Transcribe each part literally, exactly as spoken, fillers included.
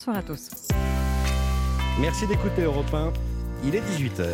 Bonsoir à tous. Merci d'écouter Europe un, il est dix-huit heures.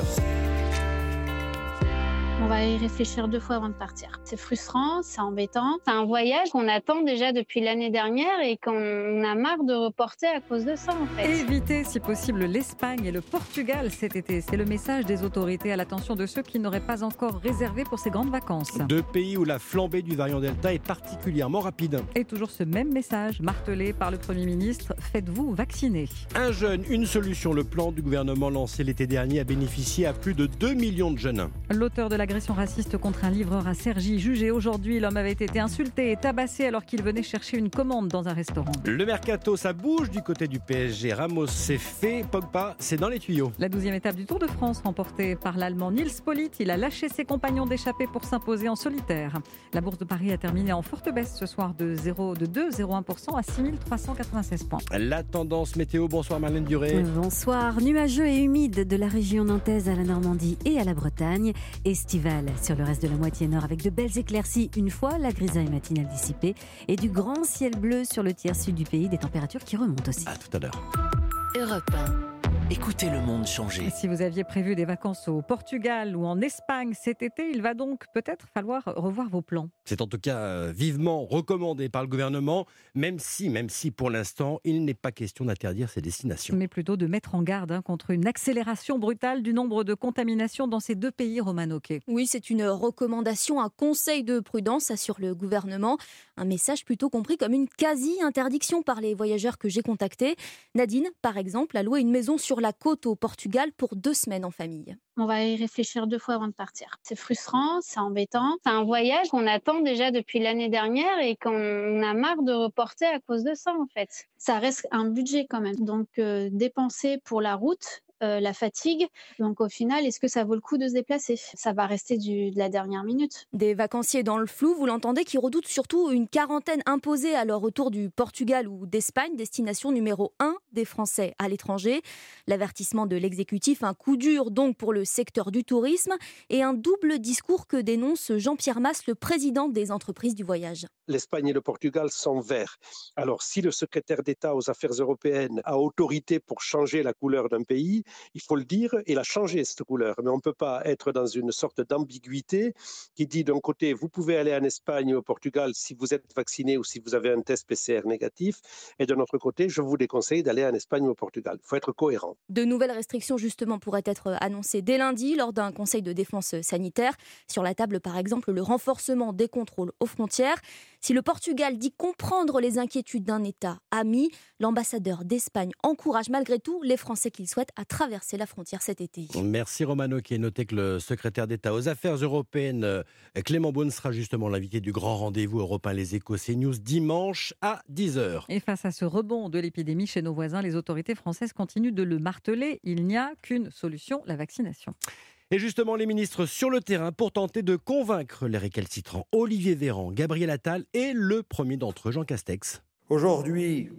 On va y réfléchir deux fois avant de partir. C'est frustrant, c'est embêtant. C'est un voyage qu'on attend déjà depuis l'année dernière et qu'on a marre de reporter à cause de ça en fait. Évitez si possible l'Espagne et le Portugal cet été. C'est le message des autorités à l'attention de ceux qui n'auraient pas encore réservé pour ces grandes vacances. Deux pays où la flambée du variant Delta est particulièrement rapide. Et toujours ce même message martelé par le Premier ministre, faites-vous vacciner. Un jeune, une solution. Le plan du gouvernement lancé l'été dernier a bénéficié à plus de deux millions de jeunes. L'auteur de l'agression raciste contre un livreur à Cergy, jugé aujourd'hui. L'homme avait été insulté et tabassé alors qu'il venait chercher une commande dans un restaurant. Le mercato, ça bouge du côté du P S G. Ramos, c'est fait. Pogba, c'est dans les tuyaux. La douzième étape du Tour de France remportée par l'Allemand Nils Politt. Il a lâché ses compagnons d'échappée pour s'imposer en solitaire. La Bourse de Paris a terminé en forte baisse ce soir de, zéro, de deux virgule zéro un pour cent à six mille trois cent quatre-vingt-seize points. La tendance météo, bonsoir Marlène Duré. Bonsoir, nuageux et humide de la région nantaise à la Normandie et à la Bretagne. Estival sur le reste de la moitié nord avec de belles éclaircies une fois la grisaille matinale dissipée et du grand ciel bleu sur le tiers sud du pays, des températures qui remontent aussi. À tout à l'heure. Europe un. Écoutez le monde changer. Si vous aviez prévu des vacances au Portugal ou en Espagne cet été, il va donc peut-être falloir revoir vos plans. C'est en tout cas euh, vivement recommandé par le gouvernement, même si, même si pour l'instant, il n'est pas question d'interdire ces destinations. Mais plutôt de mettre en garde hein, contre une accélération brutale du nombre de contaminations dans ces deux pays, Romane Oquet. Oui, c'est une recommandation, un conseil de prudence, assure le gouvernement. Un message plutôt compris comme une quasi-interdiction par les voyageurs que j'ai contactés. Nadine, par exemple, a loué une maison sur la côte au Portugal pour deux semaines en famille. On va y réfléchir deux fois avant de partir. C'est frustrant, c'est embêtant. C'est un voyage qu'on attend déjà depuis l'année dernière et qu'on a marre de reporter à cause de ça en fait. Ça reste un budget quand même. Donc euh, dépenser pour la route, Euh, la fatigue. Donc au final, est-ce que ça vaut le coup de se déplacer ? Ça va rester du, de la dernière minute. Des vacanciers dans le flou, vous l'entendez, qui redoutent surtout une quarantaine imposée à leur retour du Portugal ou d'Espagne, destination numéro un des Français à l'étranger. L'avertissement de l'exécutif, un coup dur donc pour le secteur du tourisme et un double discours que dénonce Jean-Pierre Mas, le président des entreprises du voyage. L'Espagne et le Portugal sont verts. Alors si le secrétaire d'État aux Affaires européennes a autorité pour changer la couleur d'un pays, il faut le dire, il a changé cette couleur. Mais on ne peut pas être dans une sorte d'ambiguïté qui dit d'un côté, vous pouvez aller en Espagne ou au Portugal si vous êtes vacciné ou si vous avez un test P C R négatif. Et de notre côté, je vous déconseille d'aller en Espagne ou au Portugal. Il faut être cohérent. De nouvelles restrictions, justement, pourraient être annoncées dès lundi lors d'un conseil de défense sanitaire. Sur la table, par exemple, le renforcement des contrôles aux frontières. Si le Portugal dit comprendre les inquiétudes d'un État ami, l'ambassadeur d'Espagne encourage malgré tout les Français qu'il souhaite à traverser la frontière cet été. Merci Romano, qui est noté que le secrétaire d'État aux Affaires européennes, Clément Beaune, sera justement l'invité du grand rendez-vous Europe un Les Échos CNews dimanche à dix heures. Et face à ce rebond de l'épidémie chez nos voisins, les autorités françaises continuent de le marteler. Il n'y a qu'une solution, la vaccination. Et justement, les ministres sur le terrain pour tenter de convaincre les récalcitrants. Olivier Véran, Gabriel Attal et le premier d'entre eux, Jean Castex. Aujourd'hui,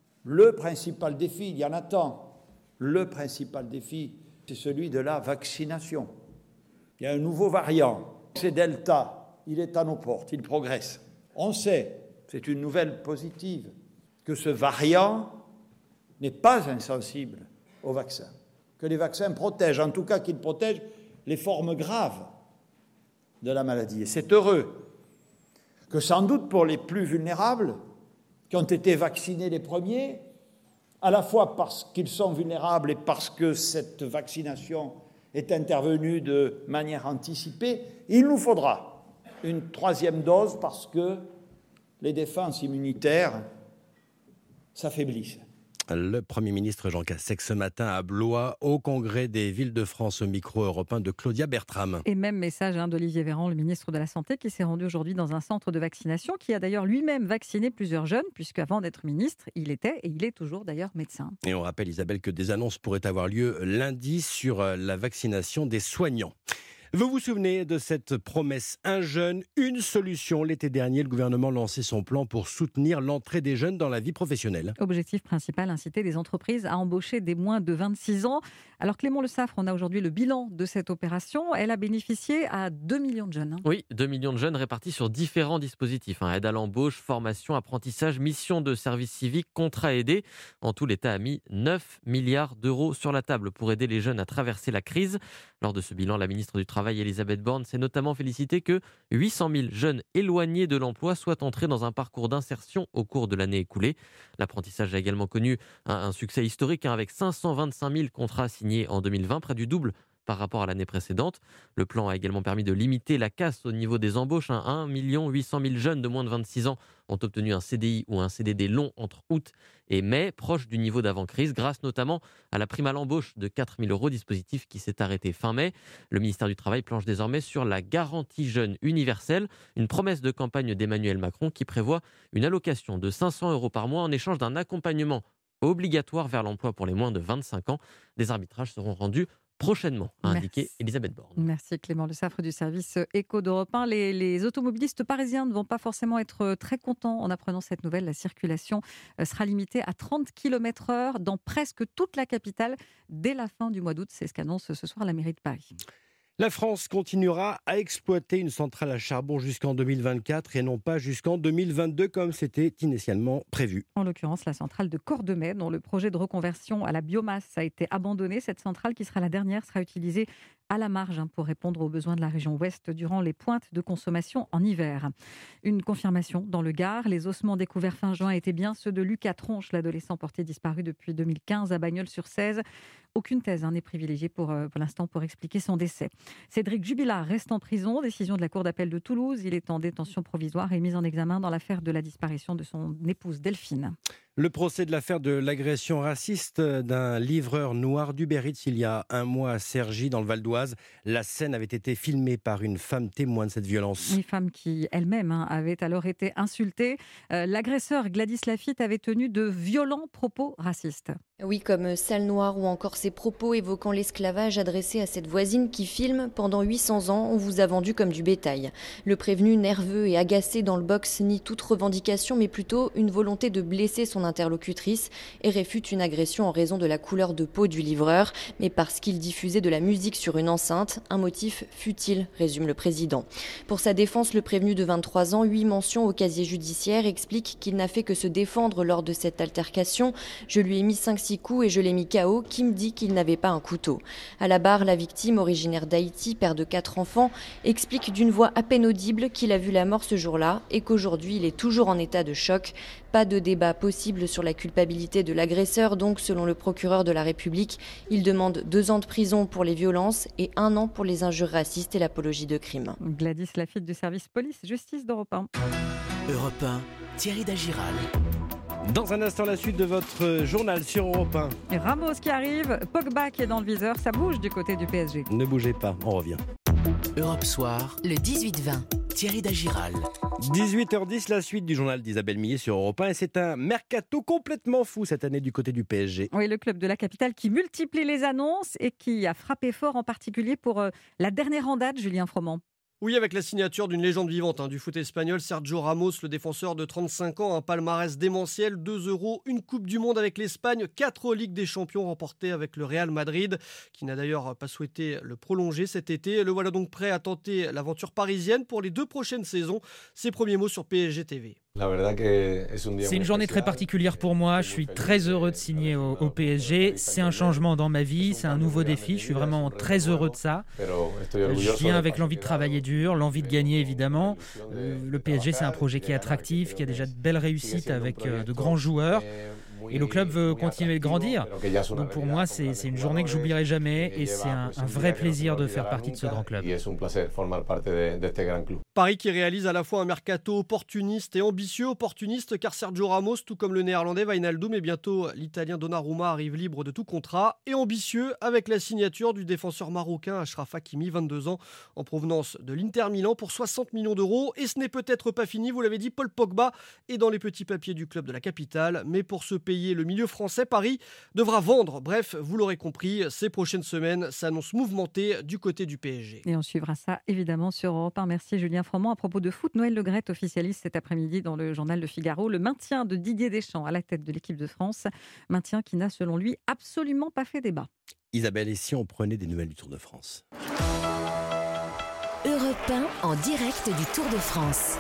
le principal défi, il y en a tant, le principal défi, c'est celui de la vaccination. Il y a un nouveau variant, c'est Delta, il est à nos portes, il progresse. On sait, c'est une nouvelle positive, que ce variant n'est pas insensible au vaccin, que les vaccins protègent, en tout cas qu'ils protègent les formes graves de la maladie. Et c'est heureux que sans doute pour les plus vulnérables, qui ont été vaccinés les premiers, à la fois parce qu'ils sont vulnérables et parce que cette vaccination est intervenue de manière anticipée, il nous faudra une troisième dose parce que les défenses immunitaires s'affaiblissent. Le Premier ministre Jean Castex ce matin à Blois, au Congrès des villes de France, au micro européen de Claudia Bertram. Et même message hein, d'Olivier Véran, le ministre de la Santé, qui s'est rendu aujourd'hui dans un centre de vaccination, qui a d'ailleurs lui-même vacciné plusieurs jeunes, puisqu'avant d'être ministre, il était, et il est toujours d'ailleurs médecin. Et on rappelle, Isabelle, que des annonces pourraient avoir lieu lundi sur la vaccination des soignants. Vous vous souvenez de cette promesse, un jeune, une solution. L'été dernier, le gouvernement lançait son plan pour soutenir l'entrée des jeunes dans la vie professionnelle. Objectif principal, inciter les entreprises à embaucher des moins de vingt-six ans. Alors Clément Le Saffre, on a aujourd'hui le bilan de cette opération. Elle a bénéficié à deux millions de jeunes. Oui, deux millions de jeunes répartis sur différents dispositifs. Hein. Aide à l'embauche, formation, apprentissage, mission de service civique, contrat aidé. En tout, l'État a mis neuf milliards d'euros sur la table pour aider les jeunes à traverser la crise. Lors de ce bilan, la ministre du Travail, Elisabeth Borne, s'est notamment félicitée que huit cent mille jeunes éloignés de l'emploi soient entrés dans un parcours d'insertion au cours de l'année écoulée. L'apprentissage a également connu un, un succès historique hein, avec cinq cent vingt-cinq mille contrats signés en deux mille vingt, près du double par rapport à l'année précédente. Le plan a également permis de limiter la casse au niveau des embauches. Hein. un million huit cent mille jeunes de moins de vingt-six ans ont obtenu un C D I ou un C D D long entre août et mai, proche du niveau d'avant-crise, grâce notamment à la prime à l'embauche de quatre mille euros, dispositif qui s'est arrêté fin mai. Le ministère du Travail planche désormais sur la garantie jeune universelle, une promesse de campagne d'Emmanuel Macron qui prévoit une allocation de cinq cents euros par mois en échange d'un accompagnement obligatoire vers l'emploi pour les moins de vingt-cinq ans. Des arbitrages seront rendus prochainement, a indiqué Elisabeth Borne. Merci Clément Le Saffre du service Éco d'Europe un. Les, les automobilistes parisiens ne vont pas forcément être très contents en apprenant cette nouvelle. La circulation sera limitée à trente kilomètres heure dans presque toute la capitale dès la fin du mois d'août. C'est ce qu'annonce ce soir la mairie de Paris. La France continuera à exploiter une centrale à charbon jusqu'en deux mille vingt-quatre et non pas jusqu'en deux mille vingt-deux comme c'était initialement prévu. En l'occurrence, la centrale de Cordemais, dont le projet de reconversion à la biomasse a été abandonné. Cette centrale, qui sera la dernière, sera utilisée à la marge pour répondre aux besoins de la région ouest durant les pointes de consommation en hiver. Une confirmation dans le Gard. Les ossements découverts fin juin étaient bien ceux de Lucas Tronche, l'adolescent porté disparu depuis deux mille quinze à Bagnols-sur-Cèze. Aucune thèse n'est privilégiée pour, pour l'instant pour expliquer son décès. Cédric Jubilard reste en prison. Décision de la Cour d'appel de Toulouse. Il est en détention provisoire et mis en examen dans l'affaire de la disparition de son épouse Delphine. Le procès de l'affaire de l'agression raciste d'un livreur noir d'Uber Eats il y a un mois à Cergy, dans le Val-d'Oise. La scène avait été filmée par une femme témoin de cette violence. Une femme qui, elle-même, hein, avait alors été insultée. Euh, l'agresseur, Gladys Lafitte, avait tenu de violents propos racistes. Oui, comme sale noire ou encore ses propos évoquant l'esclavage adressés à cette voisine qui filme « Pendant huit cents ans, on vous a vendu comme du bétail ». Le prévenu, nerveux et agacé dans le box, nie toute revendication, mais plutôt une volonté de blesser son interlocutrice et réfute une agression en raison de la couleur de peau du livreur, mais parce qu'il diffusait de la musique sur une enceinte, un motif futile, résume le président. Pour sa défense, le prévenu de vingt-trois ans, huit mentions au casier judiciaire, explique qu'il n'a fait que se défendre lors de cette altercation. « Je lui ai mis cinq six coups et je l'ai mis K O, qui me dit qu'il n'avait pas un couteau ». À la barre, la victime, originaire d'Haïti, père de quatre enfants, explique d'une voix à peine audible qu'il a vu la mort ce jour-là et qu'aujourd'hui il est toujours en état de choc. Pas de débat possible sur la culpabilité de l'agresseur, donc selon le procureur de la République, il demande deux ans de prison pour les violences et un an pour les injures racistes et l'apologie de crimes. Gladys Lafitte du service police-justice d'Europe un. Europe un, Thierry Dagiral. Dans un instant, la suite de votre journal sur Europe un. Ramos qui arrive, Pogba qui est dans le viseur, ça bouge du côté du P S G. Ne bougez pas, on revient. Europe Soir, le dix-huit vingt. Thierry Dagiral. dix-huit heures dix, la suite du journal d'Isabelle Millet sur Europe un. Et c'est un mercato complètement fou cette année du côté du P S G. Oui, le club de la capitale qui multiplie les annonces et qui a frappé fort en particulier pour euh, la dernière en date, Julien Froment. Oui, avec la signature d'une légende vivante hein, du foot espagnol, Sergio Ramos, le défenseur de trente-cinq ans, un palmarès démentiel, deux euros, une Coupe du Monde avec l'Espagne, quatre Ligues des Champions remportées avec le Real Madrid, qui n'a d'ailleurs pas souhaité le prolonger cet été. Le voilà donc prêt à tenter l'aventure parisienne pour les deux prochaines saisons. Ses premiers mots sur P S G T V. C'est une journée très particulière pour moi, je suis très heureux de signer au, au P S G, c'est un changement dans ma vie, c'est un nouveau défi, je suis vraiment très heureux de ça. Je viens avec l'envie de travailler dur, l'envie de gagner évidemment. Le P S G c'est un projet qui est attractif, qui a déjà de belles réussites avec de grands joueurs. Et le club veut continuer de grandir. Donc pour moi, c'est, c'est une journée que j'oublierai jamais et c'est un, un vrai plaisir de faire partie de ce grand club. Paris qui réalise à la fois un mercato opportuniste et ambitieux. Opportuniste car Sergio Ramos, tout comme le néerlandais Wijnaldum et bientôt l'italien Donnarumma arrive libre de tout contrat. Et ambitieux avec la signature du défenseur marocain Achraf Hakimi, vingt-deux ans, en provenance de l'Inter Milan pour soixante millions d'euros. Et ce n'est peut-être pas fini, vous l'avez dit, Paul Pogba est dans les petits papiers du club de la capitale. Mais pour ce pays relayer le milieu français, Paris devra vendre. Bref, vous l'aurez compris, ces prochaines semaines s'annoncent mouvementées du côté du P S G. Et on suivra ça évidemment sur Europe un. Merci Julien Froment. À propos de foot, Noël Le Graët officialise cet après-midi dans le journal Le Figaro le maintien de Didier Deschamps à la tête de l'équipe de France. Maintien qui n'a selon lui absolument pas fait débat. Isabelle, et si on prenait des nouvelles du Tour de France ? Europe un en direct du Tour de France.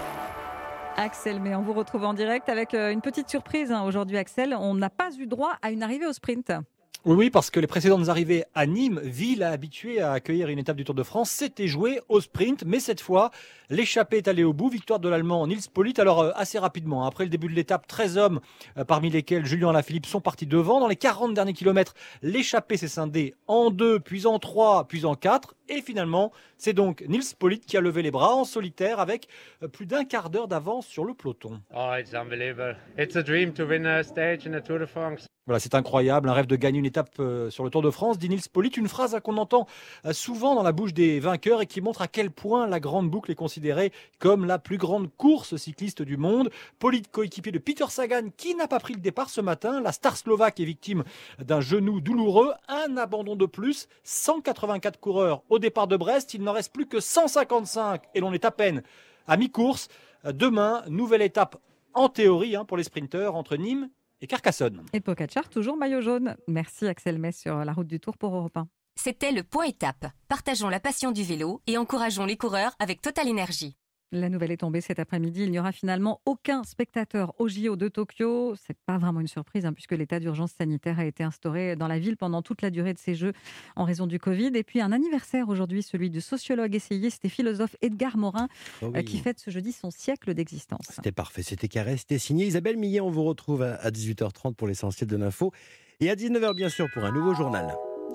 Axel, mais on vous retrouve en direct avec une petite surprise aujourd'hui, Axel. On n'a pas eu droit à une arrivée au sprint. Oui, oui, parce que les précédentes arrivées à Nîmes, ville habituée à accueillir une étape du Tour de France, s'étaient jouées au sprint. Mais cette fois, l'échappée est allée au bout. Victoire de l'Allemand Nils Politt. Alors, euh, assez rapidement, après le début de l'étape, treize hommes, euh, parmi lesquels Julien Alaphilippe, sont partis devant. Dans les quarante derniers kilomètres, l'échappée s'est scindée en deux, puis en trois, puis en quatre. Et finalement, c'est donc Nils Politt qui a levé les bras en solitaire avec euh, plus d'un quart d'heure d'avance sur le peloton. Oh, it's unbelievable. It's a dream to win a stage in the Tour de France. Voilà, c'est incroyable, un rêve de gagner une étape euh, sur le Tour de France, dit Nils Politt, une phrase hein, qu'on entend euh, souvent dans la bouche des vainqueurs et qui montre à quel point la grande boucle est considérée comme la plus grande course cycliste du monde. Politt, coéquipier de Peter Sagan, qui n'a pas pris le départ ce matin. La star slovaque est victime d'un genou douloureux, un abandon de plus, cent quatre-vingt-quatre coureurs au départ de Brest, il n'en reste plus que cent cinquante-cinq et l'on est à peine à mi-course. Demain, nouvelle étape en théorie hein, pour les sprinteurs entre Nîmes et Carcassonne. Et Pogačar, toujours maillot jaune. Merci Axel Metz sur la route du Tour pour Europe un. C'était le Point Étape. Partageons la passion du vélo et encourageons les coureurs avec Total Énergie. La nouvelle est tombée cet après-midi. Il n'y aura finalement aucun spectateur au J O de Tokyo. Ce n'est pas vraiment une surprise hein, puisque l'état d'urgence sanitaire a été instauré dans la ville pendant toute la durée de ces Jeux en raison du Covid. Et puis un anniversaire aujourd'hui, celui du sociologue, essayiste et philosophe Edgar Morin oh oui. euh, qui fête ce jeudi son siècle d'existence. C'était parfait, c'était carré, c'était signé. Isabelle Millet, on vous retrouve à dix-huit heures trente pour l'essentiel de l'info et à dix-neuf heures bien sûr pour un nouveau journal.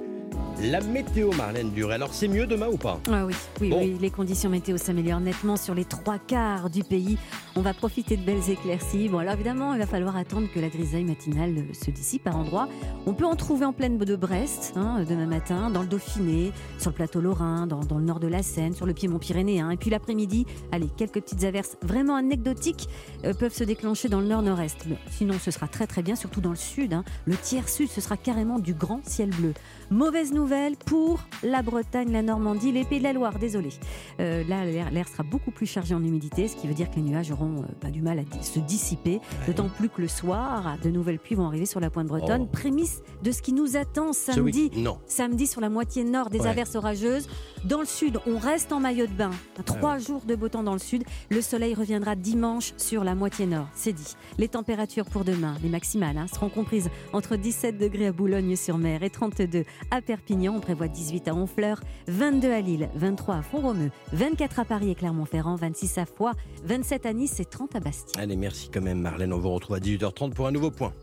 La météo, Marlène Duré. Alors, c'est mieux demain ou pas ? Ah oui, oui, bon. oui, les conditions météo s'améliorent nettement sur les trois quarts du pays. On va profiter de belles éclaircies. Bon, alors évidemment, il va falloir attendre que la grisaille matinale se dissipe par endroits. On peut en trouver en plaine de Brest, hein, demain matin, dans le Dauphiné, sur le plateau lorrain, dans, dans le nord de la Seine, sur le piémont pyrénéen. Et puis l'après-midi, allez, quelques petites averses vraiment anecdotiques euh, peuvent se déclencher dans le nord-nord-est. Mais sinon, ce sera très très bien, surtout dans le sud. Hein. Le tiers sud, ce sera carrément du grand ciel bleu. Mauvaise nouvelle pour la Bretagne, la Normandie, les Pays de la Loire, désolé. Euh, là, l'air, l'air sera beaucoup plus chargé en humidité, ce qui veut dire que les nuages auront euh, pas du mal à di- se dissiper. Ouais. D'autant plus que le soir, de nouvelles pluies vont arriver sur la pointe bretonne. Oh. Prémisse de ce qui nous attend samedi. Non. Samedi sur la moitié nord, des ouais. averses orageuses. Dans le sud, on reste en maillot de bain. Trois ouais. jours de beau temps dans le sud. Le soleil reviendra dimanche sur la moitié nord. C'est dit. Les températures pour demain, les maximales, hein, seront comprises entre dix-sept degrés à Boulogne-sur-Mer et trente-deux à Perpignan. On prévoit dix-huit à Honfleur, vingt-deux à Lille, vingt-trois à Font-Romeu, vingt-quatre à Paris et Clermont-Ferrand, vingt-six à Foix, vingt-sept à Nice et trente à Bastia. Allez, merci quand même Marlène. On vous retrouve à dix-huit heures trente pour un nouveau point.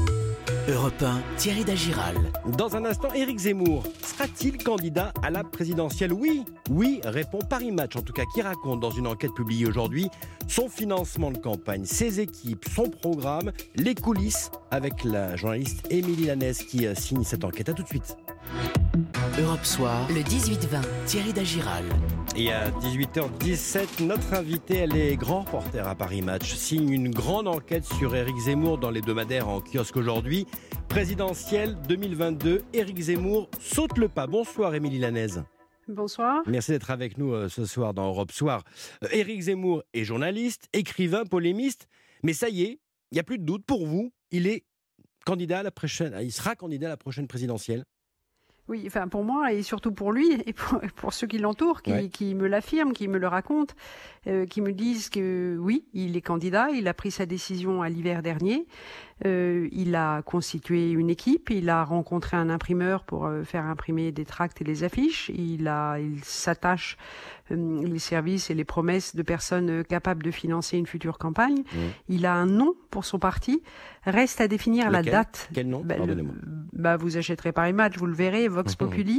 Europe un, Thierry Dagiral. Dans un instant, Éric Zemmour sera-t-il candidat à la présidentielle ? Oui, oui, répond Paris Match, en tout cas, qui raconte dans une enquête publiée aujourd'hui son financement de campagne, ses équipes, son programme, les coulisses, avec la journaliste Émilie Lanès qui signe cette enquête. À tout de suite. Europe Soir, le dix-huit vingt. Thierry Dagiral. Et à dix-huit heures dix-sept, notre invité, elle est grand reporter à Paris Match, signe une grande enquête sur Éric Zemmour dans l'hebdomadaire en kiosque aujourd'hui. Présidentielle deux mille vingt-deux, Éric Zemmour saute le pas. Bonsoir Émilie Lanès. Bonsoir. Merci d'être avec nous euh, ce soir dans Europe Soir. Euh, Éric Zemmour est journaliste, écrivain, polémiste, mais ça y est, il n'y a plus de doute pour vous, il est candidat à la prochaine, il sera candidat à la prochaine présidentielle. Oui, enfin pour moi et surtout pour lui et pour, pour ceux qui l'entourent, qui, ouais. qui me l'affirment, qui me le racontent, euh, qui me disent que oui, il est candidat, il a pris sa décision à l'hiver dernier, euh, il a constitué une équipe, il a rencontré un imprimeur pour euh, faire imprimer des tracts et des affiches, il, a, il s'attache euh, les services et les promesses de personnes capables de financer une future campagne, mmh. il a un nom pour son parti, reste à définir Lequel ? la date. Quel nom ? bah, Pardonnez-moi. Le, bah, vous achèterez Paris Match, vous le verrez, Vox Populi,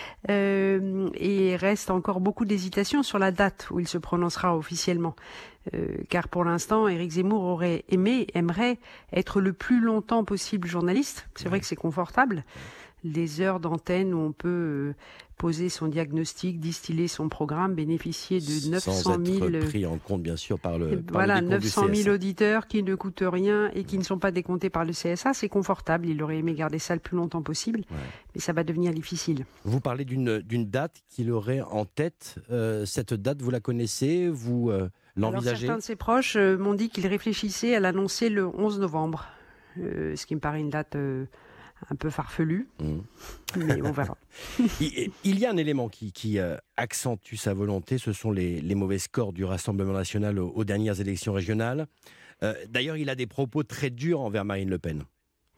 euh, et reste encore beaucoup d'hésitation sur la date où il se prononcera officiellement. Euh, car pour l'instant, Éric Zemmour aurait aimé, aimerait être le plus longtemps possible journaliste. C'est vrai que c'est confortable. des heures d'antenne où on peut euh, poser son diagnostic, distiller son programme, bénéficier de neuf cent mille... Sans être pris en compte, bien sûr, par le, par voilà, le neuf cent mille du auditeurs qui ne coûtent rien et qui ne sont pas décomptés par le C S A. C'est confortable. Il aurait aimé garder ça le plus longtemps possible, ouais. mais ça va devenir difficile. Vous parlez d'une, d'une date qu'il aurait en tête. Euh, cette date, vous la connaissez? Vous euh, l'envisagez? Alors, certains de ses proches euh, m'ont dit qu'ils réfléchissaient à l'annoncer le onze novembre, euh, ce qui me paraît une date... Euh, un peu farfelu, mmh. mais on verra. il, il y a un élément qui, qui euh, accentue sa volonté, ce sont les, les mauvais scores du Rassemblement national aux, aux dernières élections régionales. Euh, d'ailleurs, il a des propos très durs envers Marine Le Pen.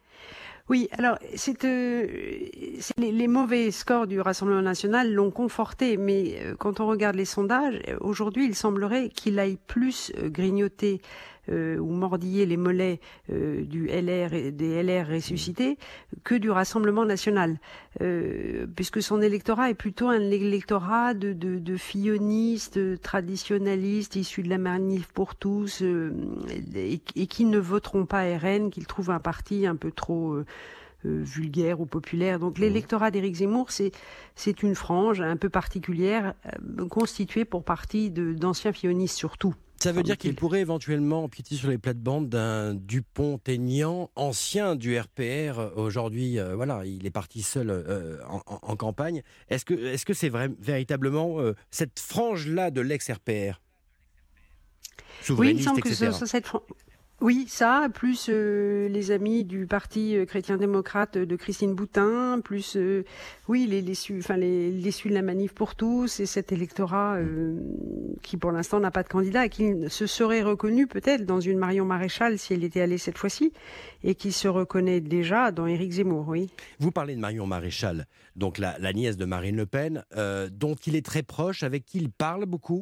Oui, alors c'est, euh, c'est les, les mauvais scores du Rassemblement national l'ont conforté, mais euh, quand on regarde les sondages, aujourd'hui, il semblerait qu'il aille plus euh, grignoter Euh, ou mordiller les mollets euh, du L R et des L R ressuscités que du Rassemblement national, euh, puisque son électorat est plutôt un électorat de, de, de fillonistes, traditionnalistes, issus de la Manif pour tous, euh, et, et qui ne voteront pas R N, qu'ils trouvent un parti un peu trop... Euh, Euh, vulgaire ou populaire. Donc l'électorat d'Éric Zemmour, c'est, c'est une frange un peu particulière, euh, constituée pour partie de, d'anciens fillonistes surtout. Ça veut dire qu'il pourrait éventuellement empiéter sur les plates-bandes d'un Dupont-Aignan, ancien du R P R, aujourd'hui, euh, voilà, il est parti seul euh, en, en campagne. Est-ce que, est-ce que c'est vrai, véritablement euh, cette frange-là de l'ex-R P R souverainiste, oui, il me semble et cetera. que ce, cette frange... Oui, ça, plus euh, les amis du Parti euh, chrétien-démocrate de Christine Boutin, plus euh, oui les les, enfin, les les de la Manif pour tous et cet électorat euh, qui pour l'instant n'a pas de candidat et qui se serait reconnu peut-être dans une Marion Maréchal si elle était allée cette fois-ci et qui se reconnaît déjà dans Éric Zemmour, oui. Vous parlez de Marion Maréchal, donc la, la nièce de Marine Le Pen, euh, dont il est très proche, avec qui il parle beaucoup?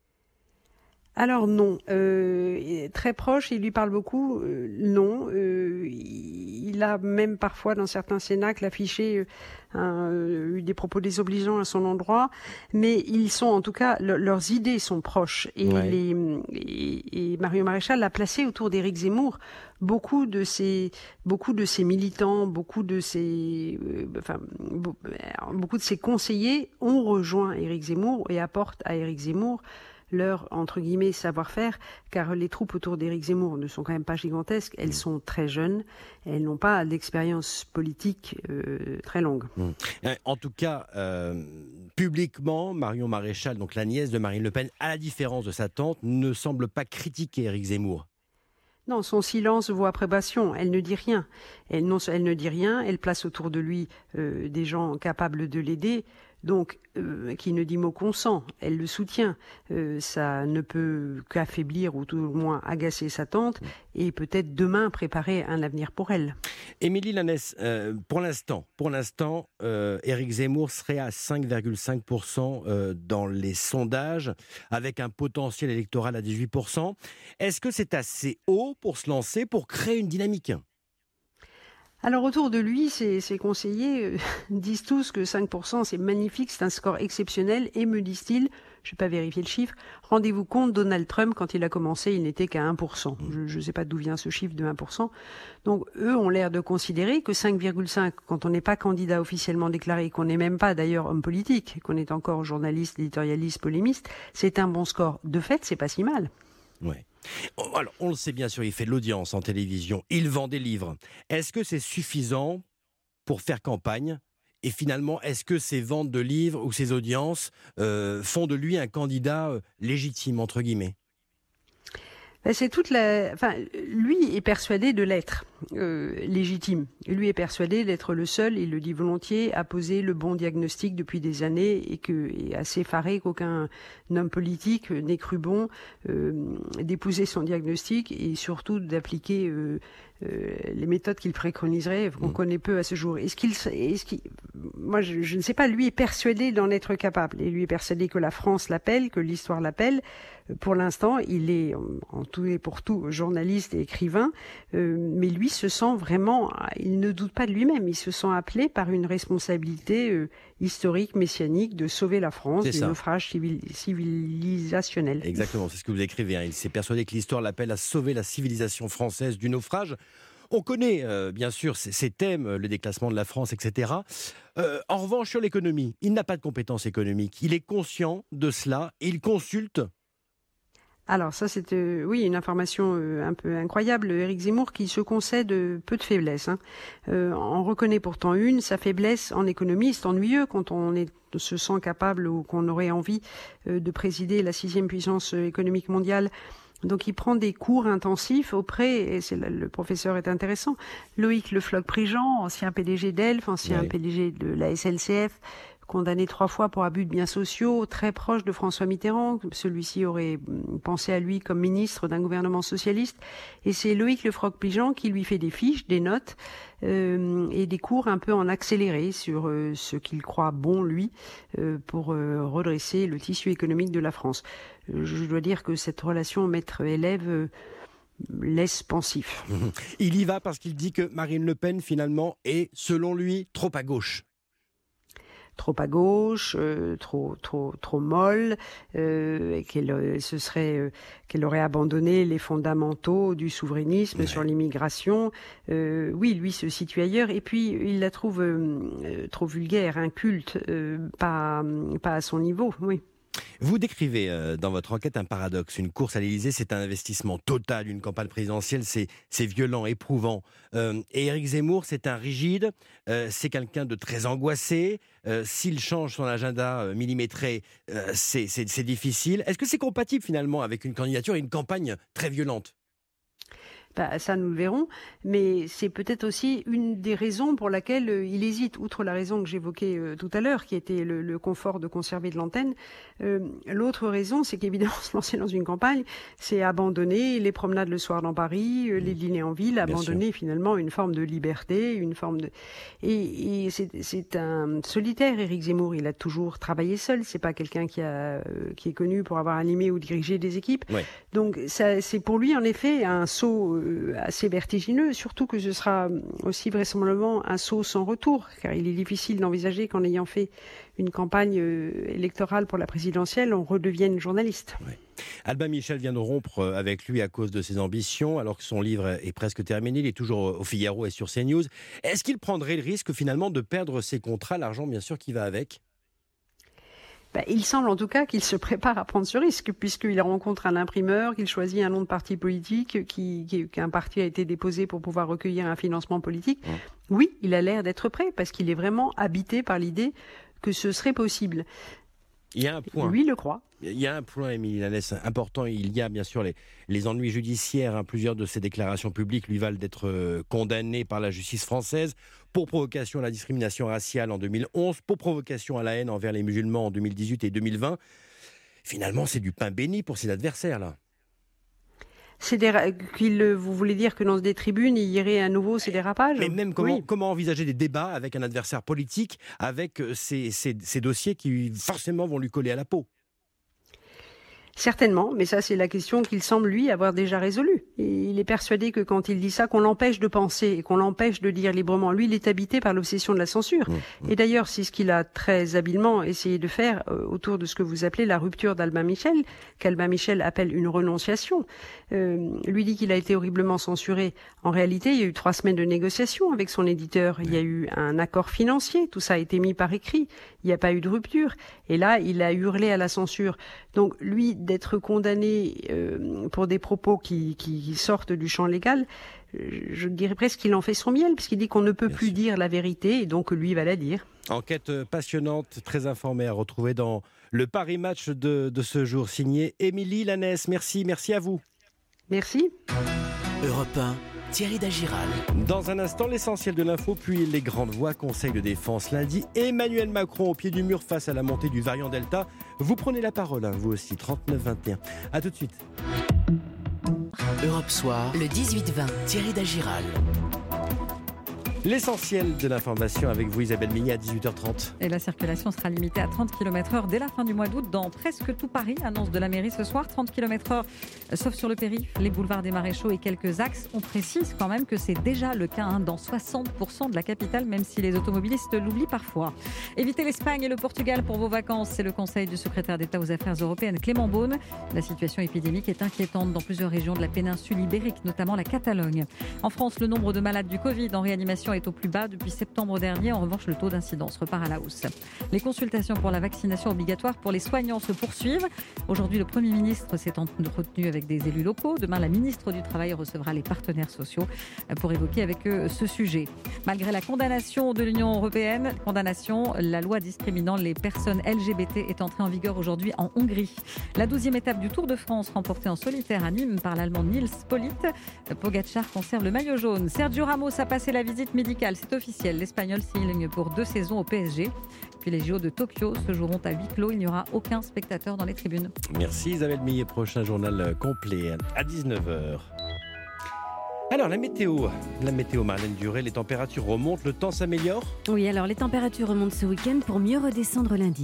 Alors non, euh, très proche, il lui parle beaucoup, euh, non. Euh, il a même parfois dans certains cénacles affiché euh, eu des propos désobligeants à son endroit, mais ils sont en tout cas, le, leurs idées sont proches. Et, ouais. les, et, et Marion Maréchal l'a placé autour d'Éric Zemmour. Beaucoup de ses, beaucoup de ses militants, beaucoup de ses, euh, enfin, beaucoup de ses conseillers ont rejoint Éric Zemmour et apportent à Éric Zemmour leur, entre guillemets, savoir-faire, car les troupes autour d'Éric Zemmour ne sont quand même pas gigantesques, elles sont très jeunes, elles n'ont pas d'expérience politique euh, très longue. Mmh. En tout cas, euh, publiquement, Marion Maréchal, donc la nièce de Marine Le Pen, à la différence de sa tante, ne semble pas critiquer Éric Zemmour. Non, son silence vaut approbation. Elle ne dit rien. Elle, non, elle ne dit rien. Elle place autour de lui euh, des gens capables de l'aider. Donc, euh, qui ne dit mot consent, elle le soutient. Euh, ça ne peut qu'affaiblir ou tout au moins agacer sa tante et peut-être demain préparer un avenir pour elle. Émilie Lanès, euh, pour l'instant, pour l'instant, euh, Éric Zemmour serait à cinq virgule cinq pour cent euh, dans les sondages, avec un potentiel électoral à dix-huit pour cent. Est-ce que c'est assez haut pour se lancer, pour créer une dynamique ? Alors autour de lui, ses, ses conseillers euh, disent tous que cinq pour cent c'est magnifique, c'est un score exceptionnel et me disent-ils, je n'ai pas vérifié le chiffre, rendez-vous compte, Donald Trump quand il a commencé il n'était qu'à un pour cent. Je ne sais pas d'où vient ce chiffre de un pour cent. Donc eux ont l'air de considérer que cinq virgule cinq, quand on n'est pas candidat officiellement déclaré, qu'on n'est même pas d'ailleurs homme politique, qu'on est encore journaliste, éditorialiste, polémiste, c'est un bon score. De fait, c'est pas si mal. Ouais. Alors, on le sait bien sûr, il fait de l'audience en télévision, il vend des livres. Est-ce que c'est suffisant pour faire campagne ? Et finalement, est-ce que ces ventes de livres ou ces audiences euh, font de lui un candidat euh, légitime, entre guillemets ? Ben c'est toute la. Enfin, lui est persuadé de l'être euh, légitime. Lui est persuadé d'être le seul, il le dit volontiers, à poser le bon diagnostic depuis des années et que est assez effaré qu'aucun homme politique n'ait cru bon euh, d'épouser son diagnostic et surtout d'appliquer euh, euh, les méthodes qu'il préconiserait, qu'on mmh. connaît peu à ce jour. Est-ce qu'il, est-ce qu'il, moi, je, je ne sais pas. Lui est persuadé d'en être capable et lui est persuadé que la France l'appelle, que l'histoire l'appelle. Pour l'instant, il est en tout et pour tout journaliste et écrivain, euh, mais lui se sent vraiment, il ne doute pas de lui-même, il se sent appelé par une responsabilité euh, historique, messianique, de sauver la France du naufrage civil, civilisationnel. Exactement, c'est ce que vous écrivez. Hein. Il s'est persuadé que l'histoire l'appelle à sauver la civilisation française du naufrage. On connaît euh, bien sûr ces, ces thèmes, le déclassement de la France, et cetera. Euh, en revanche, sur l'économie, il n'a pas de compétences économiques. Il est conscient de cela et il consulte. Alors ça, c'est euh, oui une information euh, un peu incroyable. Éric Zemmour qui se concède euh, peu de faiblesses. Hein. Euh, en reconnaît pourtant une, sa faiblesse en économie. C'est ennuyeux quand on est, se sent capable ou qu'on aurait envie euh, de présider la sixième puissance économique mondiale. Donc il prend des cours intensifs auprès, et c'est le, le professeur est intéressant, Loïc Le Floch-Prigent, ancien P D G d'Elf, ancien oui. P D G de la S N C F, condamné trois fois pour abus de biens sociaux, très proche de François Mitterrand. Celui-ci aurait pensé à lui comme ministre d'un gouvernement socialiste. Et c'est Loïc Le Floch-Prigent qui lui fait des fiches, des notes euh, et des cours un peu en accéléré sur euh, ce qu'il croit bon, lui, euh, pour euh, redresser le tissu économique de la France. Je dois dire que cette relation maître-élève euh, laisse pensif. Il y va parce qu'il dit que Marine Le Pen, finalement, est, selon lui, trop à gauche. Trop à gauche, euh, trop trop trop molle, euh, et qu'elle euh, ce serait euh, qu'elle aurait abandonné les fondamentaux du souverainisme ouais. sur l'immigration. Euh, oui, lui se situe ailleurs, et puis il la trouve euh, trop vulgaire, inculte, euh, pas pas à son niveau. Oui. Vous décrivez euh, dans votre enquête un paradoxe. Une course à l'Élysée, c'est un investissement total. Une campagne présidentielle, c'est, c'est violent, éprouvant. Euh, et Éric Zemmour, c'est un rigide. Euh, c'est quelqu'un de très angoissé. Euh, s'il change son agenda euh, millimétré, euh, c'est, c'est, c'est difficile. Est-ce que c'est compatible finalement avec une candidature et une campagne très violente ? Bah, ça, nous le verrons. Mais c'est peut-être aussi une des raisons pour laquelle euh, il hésite, outre la raison que j'évoquais euh, tout à l'heure, qui était le, le confort de conserver de l'antenne. Euh, l'autre raison, c'est qu'évidemment, se lancer dans une campagne, c'est abandonner les promenades le soir dans Paris, euh, les dîners en ville, abandonner finalement une forme de liberté, une forme de... Et, et c'est, c'est un solitaire, Éric Zemmour. Il a toujours travaillé seul. C'est pas quelqu'un qui, a, euh, qui est connu pour avoir animé ou dirigé des équipes. Ouais. Donc, ça, c'est pour lui, en effet, un saut assez vertigineux, surtout que ce sera aussi vraisemblablement un saut sans retour, car il est difficile d'envisager qu'en ayant fait une campagne électorale pour la présidentielle, on redevienne journaliste. Oui. Albin Michel vient de rompre avec lui à cause de ses ambitions, alors que son livre est presque terminé, il est toujours au Figaro et sur CNews. Est-ce qu'il prendrait le risque finalement de perdre ses contrats, l'argent bien sûr qui va avec ? Ben, il semble en tout cas qu'il se prépare à prendre ce risque, puisqu'il rencontre un imprimeur, qu'il choisit un nom de parti politique, qui, qui, qu'un parti a été déposé pour pouvoir recueillir un financement politique. Mmh. Oui, il a l'air d'être prêt, parce qu'il est vraiment habité par l'idée que ce serait possible. Il y a un point. Lui le croit. Il y a un point, Émilie Lanès, important. Il y a bien sûr les, les ennuis judiciaires. Hein. Plusieurs de ses déclarations publiques lui valent d'être euh, condamné par la justice française pour provocation à la discrimination raciale en deux mille onze, pour provocation à la haine envers les musulmans en deux mille dix-huit et deux mille vingt. Finalement, c'est du pain béni pour ses adversaires, là. C'est des, qu'il, vous voulez dire que dans des tribunes, il y aurait à nouveau ces dérapages ? Mais même comment, oui. comment envisager des débats avec un adversaire politique, avec ces, ces, ces dossiers qui forcément vont lui coller à la peau ? Certainement, mais ça c'est la question qu'il semble lui avoir déjà résolue. Et il est persuadé que quand il dit ça, qu'on l'empêche de penser et qu'on l'empêche de dire librement. Lui, il est habité par l'obsession de la censure. Mmh, mmh. Et d'ailleurs, c'est ce qu'il a très habilement essayé de faire euh, autour de ce que vous appelez la rupture d'Albin Michel, qu'Albin Michel appelle une renonciation. Euh, lui dit qu'il a été horriblement censuré. En réalité, il y a eu trois semaines de négociations avec son éditeur. Il y a eu un accord financier. Tout ça a été mis par écrit. Il n'y a pas eu de rupture. Et là, il a hurlé à la censure. Donc, lui, d'être condamné euh, pour des propos qui, qui sortent du champ légal, je dirais presque qu'il en fait son miel, puisqu'il dit qu'on ne peut Bien plus sûr. dire la vérité, et donc lui va la dire. Enquête passionnante, très informée, à retrouver dans le Paris Match de, de ce jour, signé Émilie Lanès. Merci, merci à vous. Merci. Europe un, Thierry Dagiral. Dans un instant, l'essentiel de l'info, puis les grandes voix. Conseil de défense lundi. Emmanuel Macron au pied du mur face à la montée du variant Delta. Vous prenez la parole, hein, vous aussi, trente-neuf vingt et un. A tout de suite. Europe Soir, le dix-huit vingt. Thierry Dagiral. L'essentiel de l'information avec vous, Isabelle Millet, à dix-huit heures trente. Et la circulation sera limitée à trente kilomètres heure dès la fin du mois d'août dans presque tout Paris. Annonce de la mairie ce soir, trente kilomètres heure, sauf sur le périph', les boulevards des Maréchaux et quelques axes. On précise quand même que c'est déjà le cas hein, dans soixante pour cent de la capitale, même si les automobilistes l'oublient parfois. Évitez l'Espagne et le Portugal pour vos vacances, c'est le conseil du secrétaire d'État aux Affaires européennes, Clément Beaune. La situation épidémique est inquiétante dans plusieurs régions de la péninsule ibérique, notamment la Catalogne. En France, le nombre de malades du Covid en réanimation est au plus bas depuis septembre dernier. En revanche, le taux d'incidence repart à la hausse. Les consultations pour la vaccination obligatoire pour les soignants se poursuivent. Aujourd'hui, le Premier ministre s'est entretenu avec des élus locaux. Demain, la ministre du Travail recevra les partenaires sociaux pour évoquer avec eux ce sujet. Malgré la condamnation de l'Union européenne, condamnation, la loi discriminant les personnes L G B T est entrée en vigueur aujourd'hui en Hongrie. La douzième étape du Tour de France remportée en solitaire à Nîmes par l'Allemand Nils Politt. Pogacar conserve le maillot jaune. Sergio Ramos a passé la visite médicale. C'est officiel, l'Espagnol signe pour deux saisons au P S G. Puis les J O de Tokyo se joueront à huis clos. Il n'y aura aucun spectateur dans les tribunes. Merci Isabelle Millet. Prochain journal complet à dix-neuf heures. Alors, la météo, la météo Marlène Duré, les températures remontent, le temps s'améliore ? Oui, alors les températures remontent ce week-end pour mieux redescendre lundi.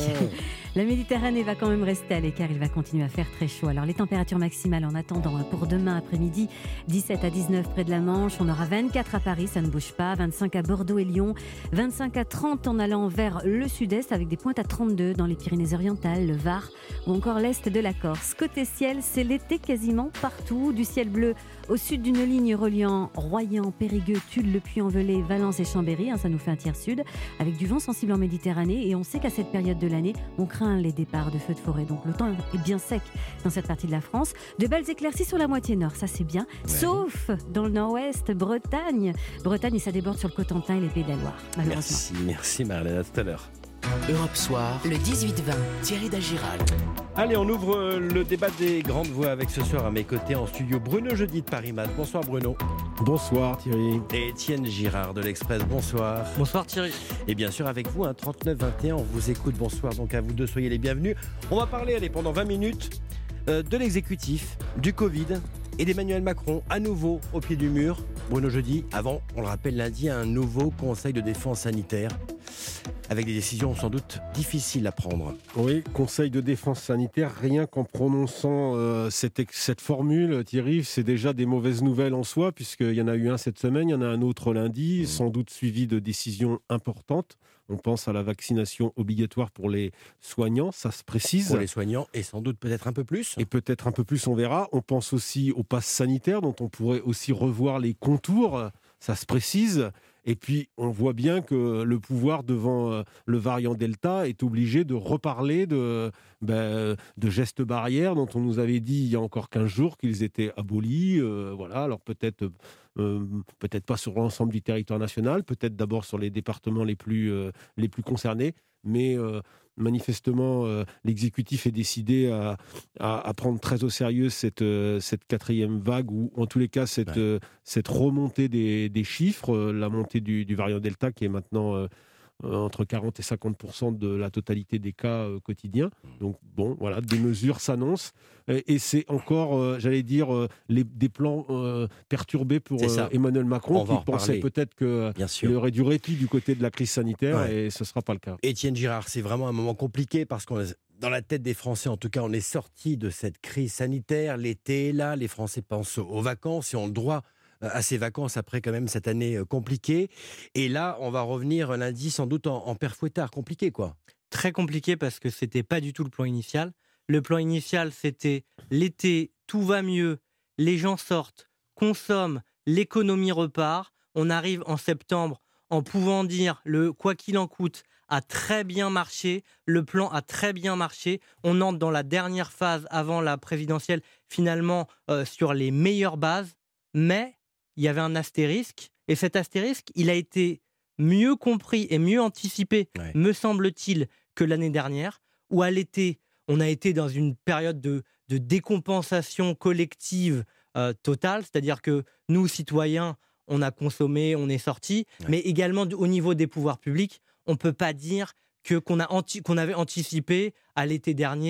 La Méditerranée va quand même rester à l'écart, il va continuer à faire très chaud. Alors les températures maximales en attendant pour demain après-midi, dix-sept à dix-neuf près de la Manche, on aura vingt-quatre à Paris, ça ne bouge pas, vingt-cinq à Bordeaux et Lyon, vingt-cinq à trente en allant vers le sud-est avec des pointes à trente-deux dans les Pyrénées-Orientales, le Var ou encore l'est de la Corse. Côté ciel, c'est l'été quasiment partout, du ciel bleu au sud d'une ligne reliant Royan, Périgueux, Tulle, Le Puy-en-Velay, Valence et Chambéry, hein, ça nous fait un tiers sud, avec du vent sensible en Méditerranée. Et on sait qu'à cette période de l'année, on craint les départs de feux de forêt. Donc le temps est bien sec dans cette partie de la France. De belles éclaircies sur la moitié nord, ça c'est bien. Ouais. Sauf dans le nord-ouest, Bretagne. Bretagne et ça déborde sur le Cotentin et les Pays de la Loire, malheureusement. Merci, merci Marlène, à tout à l'heure. Europe Soir, le dix-huit vingt, Thierry Dagiral. Allez, on ouvre le débat des grandes voix avec ce soir à mes côtés en studio Bruno Jeudi de Paris Match. Bonsoir Bruno. Bonsoir Thierry. Et Étienne Girard de l'Express, bonsoir. Bonsoir Thierry. Et bien sûr avec vous, hein, trente-neuf vingt et un, on vous écoute, bonsoir donc à vous deux, soyez les bienvenus. On va parler, allez, pendant vingt minutes euh, de l'exécutif, du Covid et d'Emmanuel Macron, à nouveau au pied du mur. Bruno Jeudi, avant, on le rappelle, lundi, un nouveau conseil de défense sanitaire avec des décisions sans doute difficiles à prendre. Oui, conseil de défense sanitaire, rien qu'en prononçant euh, cette, cette formule, Thierry, c'est déjà des mauvaises nouvelles en soi, puisqu'il y en a eu un cette semaine, il y en a un autre lundi, mmh. sans doute suivi de décisions importantes. On pense à la vaccination obligatoire pour les soignants, ça se précise. Pour les soignants et sans doute peut-être un peu plus. Et peut-être un peu plus, on verra. On pense aussi au pass sanitaire, dont on pourrait aussi revoir les contours, ça se précise. Et puis, on voit bien que le pouvoir devant le variant Delta est obligé de reparler de, ben, de gestes barrières dont on nous avait dit il y a encore quinze jours qu'ils étaient abolis. Euh, voilà, alors peut-être, euh, peut-être pas sur l'ensemble du territoire national, peut-être d'abord sur les départements les plus, euh, les plus concernés, mais euh, manifestement, euh, l'exécutif est décidé à, à, à prendre très au sérieux cette, euh, cette quatrième vague, ou en tous les cas cette, ouais. euh, cette remontée des, des chiffres, euh, la montée du, du variant Delta qui est maintenant euh, euh, entre quarante et cinquante pour cent de la totalité des cas euh, quotidiens. Donc bon, voilà, des mesures s'annoncent. Et, et c'est encore, euh, j'allais dire, euh, les, des plans euh, perturbés pour euh, Emmanuel Macron, qui pensait peut-être qu'il y aurait du répit du côté de la crise sanitaire, ouais. et ce ne sera pas le cas. Étienne Girard, c'est vraiment un moment compliqué parce qu'on est, dans la tête des Français, en tout cas, on est sorti de cette crise sanitaire. L'été est là, les Français pensent aux vacances et ont le droit à ces vacances après quand même cette année compliquée. Et là, on va revenir lundi sans doute en, en père fouettard. Compliqué, quoi. Très compliqué parce que c'était pas du tout le plan initial. Le plan initial, c'était l'été, tout va mieux, les gens sortent, consomment, l'économie repart. On arrive en septembre en pouvant dire le quoi qu'il en coûte a très bien marché, le plan a très bien marché. On entre dans la dernière phase avant la présidentielle, finalement euh, sur les meilleures bases, mais il y avait un astérisque, et cet astérisque, il a été mieux compris et mieux anticipé, ouais. me semble-t-il, que l'année dernière, où à l'été, on a été dans une période de, de décompensation collective euh, totale, c'est-à-dire que nous, citoyens, on a consommé, on est sortis, ouais. mais également au niveau des pouvoirs publics, on ne peut pas dire que, qu'on, a anti, qu'on avait anticipé à l'été dernier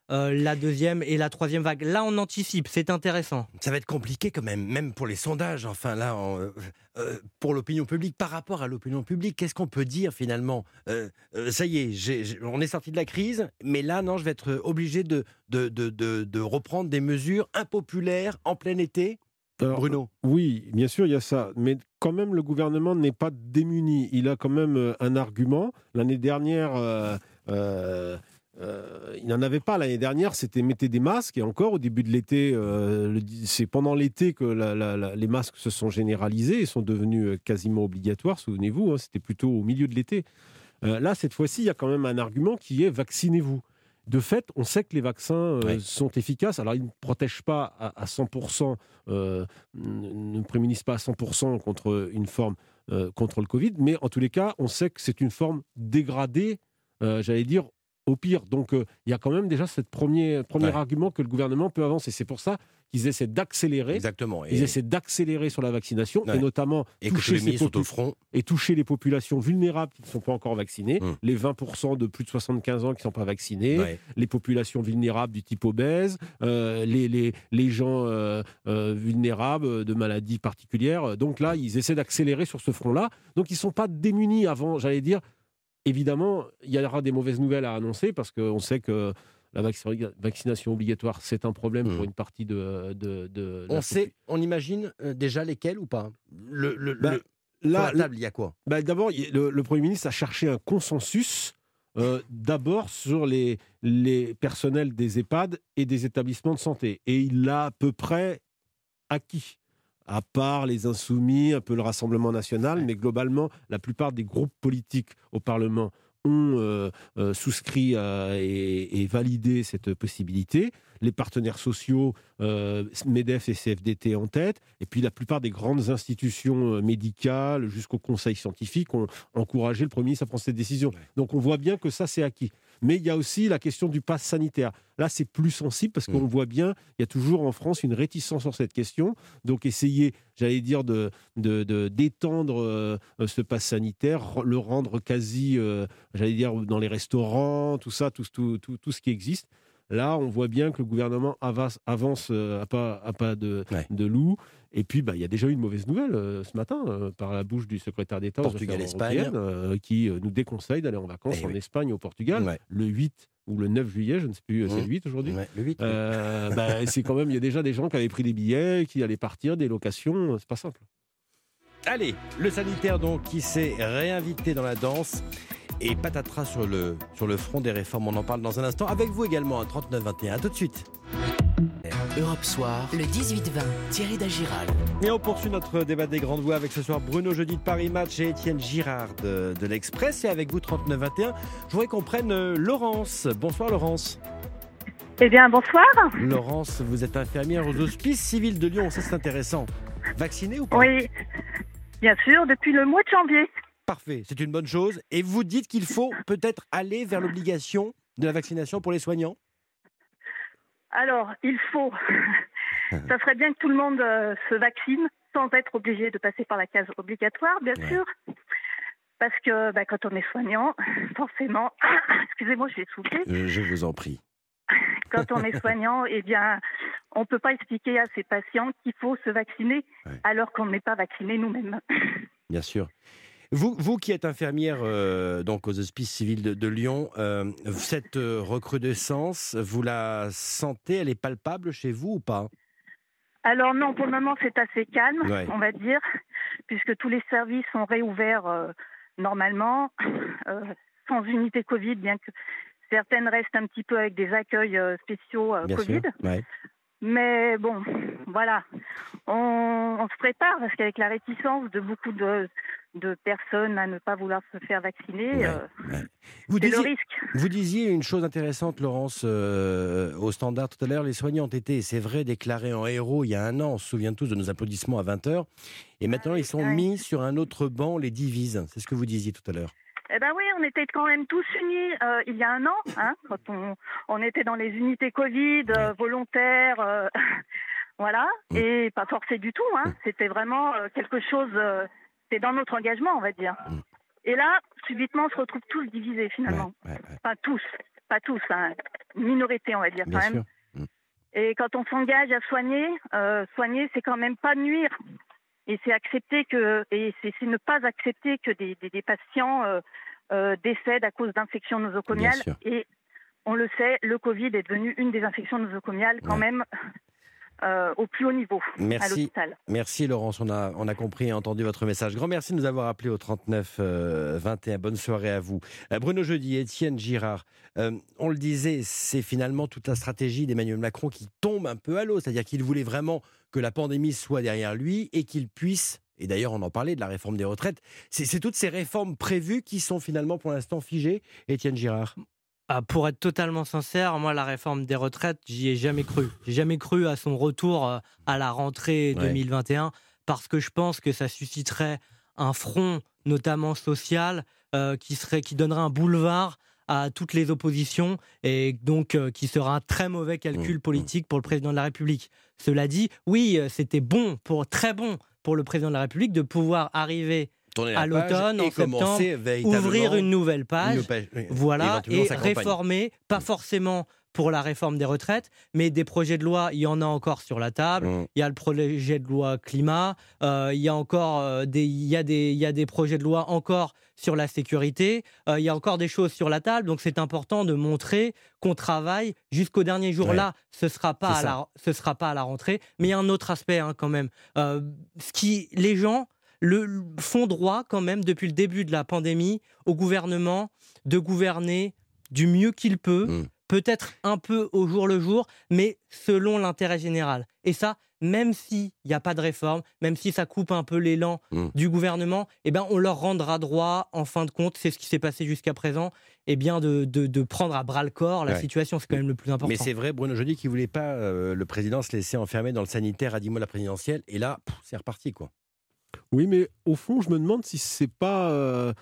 euh, la deuxième et la troisième vague. Là, on anticipe, c'est intéressant. Ça va être compliqué quand même, même pour les sondages. Enfin là, on, euh, euh, pour l'opinion publique, par rapport à l'opinion publique, qu'est-ce qu'on peut dire finalement euh, euh, Ça y est, j'ai, j'ai, on est sorti de la crise, mais là, non, je vais être obligé de, de, de, de, de reprendre des mesures impopulaires en plein été. Alors, Bruno. Oui, bien sûr, il y a ça. Mais quand même, le gouvernement n'est pas démuni. Il a quand même euh, un argument. L'année dernière, euh, euh, euh, il n'en avait pas. L'année dernière, c'était mettez des masques. Et encore, au début de l'été, euh, le, c'est pendant l'été que la, la, la, les masques se sont généralisés et sont devenus quasiment obligatoires. Souvenez-vous, hein, c'était plutôt au milieu de l'été. Euh, là, cette fois-ci, il y a quand même un argument qui est vaccinez-vous. De fait, on sait que les vaccins euh, ouais. sont efficaces. Alors, ils ne protègent pas à, à cent pour cent, euh, ne prémunissent pas à cent pour cent contre une forme, euh, contre le Covid, mais en tous les cas, on sait que c'est une forme dégradée, euh, j'allais dire, au pire. Donc, euh, il y a quand même déjà ce premier, premier ouais. argument que le gouvernement peut avancer. C'est pour ça qu'ils essaient d'accélérer. Exactement. Et... Ils essaient d'accélérer sur la vaccination, ouais. et notamment et toucher, les popu- au front. et toucher les populations vulnérables qui ne sont pas encore vaccinées, mmh. les vingt pour cent de plus de soixante-quinze ans qui ne sont pas vaccinés, ouais. les populations vulnérables du type obèse, euh, les, les, les gens euh, euh, vulnérables de maladies particulières. Donc là, ils essaient d'accélérer sur ce front-là. Donc ils ne sont pas démunis avant, j'allais dire. Évidemment, il y aura des mauvaises nouvelles à annoncer parce qu'on sait que la vaccination obligatoire, c'est un problème mmh. pour une partie de... de, de on sait, on imagine euh, déjà lesquels ou pas le, le, bah, le, là, Sur la table, il y a quoi bah, D'abord, le, le Premier ministre a cherché un consensus, euh, d'abord sur les, les personnels des EHPAD et des établissements de santé. Et il l'a à peu près acquis. À part les Insoumis, un peu le Rassemblement national, mais globalement, la plupart des groupes politiques au Parlement ont euh, euh, souscrit à, et, et validé cette possibilité. Les partenaires sociaux, euh, MEDEF et C F D T en tête, et puis la plupart des grandes institutions médicales jusqu'au conseil scientifique ont encouragé le Premier ministre à prendre cette décision. Ouais. Donc on voit bien que ça, c'est acquis. Mais il y a aussi la question du pass sanitaire. Là, c'est plus sensible parce qu'on mmh. voit bien, il y a toujours en France une réticence sur cette question. Donc essayer, j'allais dire, de, de, de, d'étendre euh, ce pass sanitaire, le rendre quasi, euh, j'allais dire, dans les restaurants, tout ça, tout, tout, tout, tout ce qui existe. Là, on voit bien que le gouvernement avance, avance à pas, à pas de, ouais. de loup. Et puis, bah, il y a déjà eu une mauvaise nouvelle euh, ce matin euh, par la bouche du secrétaire d'État Portugal, Espagne, euh, qui euh, nous déconseille d'aller en vacances eh en oui. Espagne, au Portugal, ouais. le huit ou le neuf juillet, je ne sais plus, mmh. c'est le huit aujourd'hui. Ouais, le huit. Euh, bah, c'est quand même, il y a déjà des gens qui avaient pris des billets, qui allaient partir, des locations, c'est pas simple. Allez, le sanitaire donc qui s'est réinvité dans la danse. Et patatras sur le, sur le front des réformes, on en parle dans un instant. Avec vous également, à trente-neuf vingt et un. À tout de suite. Europe Soir, le dix-huit vingt, Thierry Dagiral. Et on poursuit notre débat des grandes voix avec ce soir Bruno Jeudi de Paris Match et Étienne Girard de, de l'Express. Et avec vous, trente-neuf vingt et un, je voudrais qu'on prenne euh, Laurence. Bonsoir Laurence. Eh bien, bonsoir. Laurence, vous êtes infirmière aux Hospices Civils de Lyon, ça c'est intéressant. Vaccinée ou pas ? Oui, bien sûr, depuis le mois de janvier. Parfait, c'est une bonne chose. Et vous dites qu'il faut peut-être aller vers l'obligation de la vaccination pour les soignants ? Alors, il faut. Ça serait bien que tout le monde euh, se vaccine sans être obligé de passer par la case obligatoire, bien ouais. sûr. Parce que bah, quand on est soignant, forcément... Excusez-moi, je vais souffler. Je, je vous en prie. Quand on est soignant, eh bien, on ne peut pas expliquer à ses patients qu'il faut se vacciner ouais. alors qu'on n'est pas vacciné nous-mêmes. Bien sûr. Vous, vous qui êtes infirmière euh, donc aux Hospices Civils de, de Lyon, euh, cette euh, recrudescence, vous la sentez, elle est palpable chez vous ou pas ? Alors non, pour le moment c'est assez calme, ouais. on va dire, puisque tous les services sont réouverts euh, normalement, euh, sans unité Covid, bien que certaines restent un petit peu avec des accueils euh, spéciaux euh, Covid. Ouais. Mais bon, voilà, on, on se prépare parce qu'avec la réticence de beaucoup de, de personnes à ne pas vouloir se faire vacciner, ouais, euh, ouais. Vous c'est disiez, le risque. Vous disiez une chose intéressante, Laurence, euh, au Standard tout à l'heure, les soignants ont été, c'est vrai, déclarés en héros il y a un an, on se souvient tous de nos applaudissements à vingt heures, et maintenant ah oui, ils sont ouais. mis sur un autre banc, les divisent, c'est ce que vous disiez tout à l'heure. Eh ben oui, on était quand même tous unis euh, il y a un an, hein, quand on, on était dans les unités Covid, euh, volontaires, euh, voilà, mmh. et pas forcés du tout, hein, mmh. c'était vraiment euh, quelque chose, euh, c'est dans notre engagement, on va dire. Mmh. Et là, subitement, on se retrouve tous divisés finalement. Ouais, ouais, ouais. Enfin tous, pas tous, hein. minorité, on va dire, Bien quand sûr. même. Mm. Et quand on s'engage à soigner, euh, soigner, c'est quand même pas nuire. Et c'est accepter que, et c'est, c'est ne pas accepter que des, des, des patients euh, euh, décèdent à cause d'infections nosocomiales. Et on le sait, le Covid est devenu une des infections nosocomiales quand Ouais. même euh, au plus haut niveau à Merci. l'hôpital. Merci Laurence, on a, on a compris et entendu votre message. Grand merci de nous avoir appelé au trente-neuf vingt et un. Bonne soirée à vous. Euh, Bruno Jeudi, Étienne Girard, euh, on le disait, c'est finalement toute la stratégie d'Emmanuel Macron qui tombe un peu à l'eau. C'est-à-dire qu'il voulait vraiment que la pandémie soit derrière lui et qu'il puisse, et d'ailleurs on en parlait de la réforme des retraites, c'est, c'est toutes ces réformes prévues qui sont finalement pour l'instant figées. Étienne Girard. Ah, pour être totalement sincère, moi, la réforme des retraites, j'y ai jamais cru. J'ai jamais cru à son retour euh, à la rentrée Ouais. deux mille vingt et un, parce que je pense que ça susciterait un front, notamment social, euh, qui serait, qui donnerait un boulevard à toutes les oppositions et donc euh, qui sera un très mauvais calcul politique pour le président de la République. Cela dit, oui, euh, c'était bon, pour, très bon pour le président de la République de pouvoir arriver Tourner la à page l'automne, et en septembre, commencer véritablement ouvrir une nouvelle page, une page, oui, voilà, éventuellement et sa campagne. réformer, pas forcément pour la réforme des retraites, mais des projets de loi, il y en a encore sur la table. Mmh. Il y a le projet de loi climat, euh, il y a encore euh, des, il y a des, il y a des projets de loi encore sur la sécurité, euh, il y a encore des choses sur la table, donc c'est important de montrer qu'on travaille jusqu'au dernier jour. Ouais. Là, ce sera pas C'est à la, ce sera pas à la rentrée, mais il y a un autre aspect hein, quand même. Euh, ce qui, les gens le font droit quand même depuis le début de la pandémie au gouvernement de gouverner du mieux qu'il peut, mmh. peut-être un peu au jour le jour, mais selon l'intérêt général. Et ça, même s'il n'y a pas de réforme, même si ça coupe un peu l'élan mmh. du gouvernement, eh ben, on leur rendra droit, en fin de compte, c'est ce qui s'est passé jusqu'à présent, eh bien de, de, de prendre à bras-le-corps la Ouais. situation, c'est quand même le plus important. Mais c'est vrai, Bruno Jeudi, qui ne voulait pas, euh, le président, se laisser enfermer dans le sanitaire à dix mois de la présidentielle. Et là, pff, c'est reparti, quoi. Oui, mais au fond, je me demande si c'est pas euh,